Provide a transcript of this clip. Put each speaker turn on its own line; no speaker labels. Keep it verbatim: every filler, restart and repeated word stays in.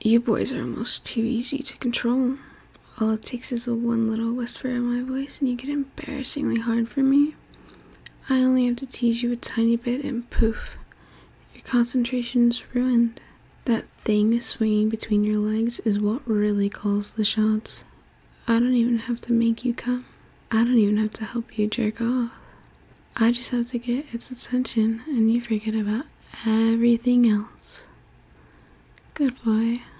You boys are almost too easy to control. All it takes is a one little whisper in my voice and you get embarrassingly hard for me. I only have to tease you a tiny bit and poof, your concentration's ruined. That thing swinging between your legs is what really calls the shots. I don't even have to make you come. I don't even have to help you jerk off. I just have to get its attention and you forget about everything else. Good boy.